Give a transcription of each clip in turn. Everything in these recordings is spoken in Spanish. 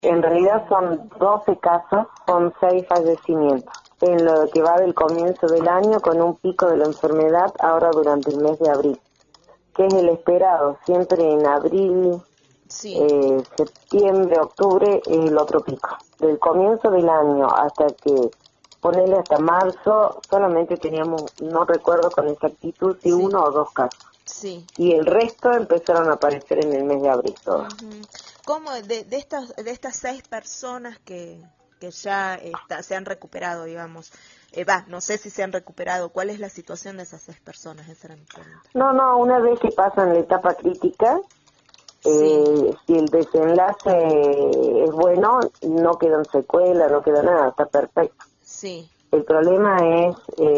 En realidad son 12 casos, son 6 fallecimientos. En lo que va del comienzo del año, con un pico de la enfermedad ahora durante el mes de abril, que es el esperado. Siempre en abril, septiembre, octubre es el otro pico. Del comienzo del año hasta que, ponerle hasta marzo, solamente teníamos, no recuerdo con exactitud, si 1 o 2 casos. Sí. Y el resto empezaron a aparecer en el mes de abril todos. ¿Cómo de estas 6 personas que ya se han recuperado, digamos? No sé si se han recuperado. ¿Cuál es la situación de esas 6 personas? Esa era mi pregunta. No, una vez que pasan la etapa crítica, si el desenlace es bueno, no quedan secuelas, no queda nada, está perfecto. Sí. El problema es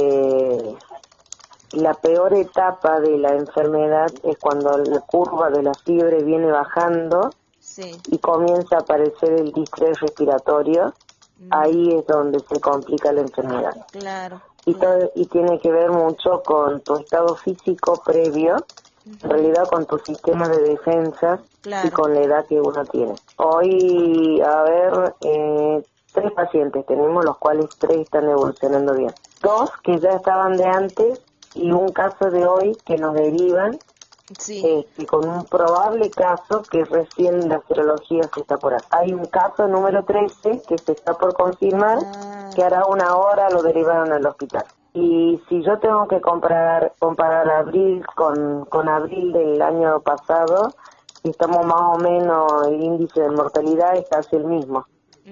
la peor etapa de la enfermedad es cuando la curva de la fiebre viene bajando y comienza a aparecer el distrés respiratorio. Ahí es donde se complica la enfermedad. Claro. Y tiene que ver mucho con tu estado físico previo, en realidad con tu sistema de defensa y con la edad que uno tiene. Hoy, 3 pacientes tenemos, los cuales 3 están evolucionando bien. 2 que ya estaban de antes y un caso de hoy que nos derivan con un probable caso que recién la serología se está por hacer. Hay un caso número 13 que se está por confirmar, que hará una hora lo derivaron al hospital. Y si yo tengo que comparar abril con abril del año pasado, estamos más o menos, el índice de mortalidad es casi el mismo.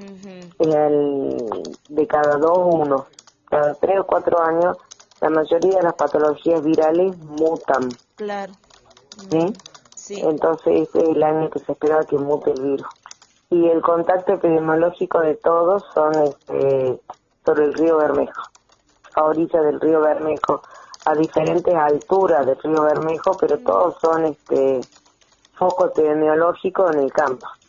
De cada 2, 1. Cada 3 o 4 años, la mayoría de las patologías virales mutan. Claro. ¿Sí? Entonces este es el año que se espera que mute el virus. Y el contacto epidemiológico de todos son sobre el río Bermejo, a orilla del río Bermejo, a diferentes alturas del río Bermejo, pero todos son foco epidemiológico en el campo.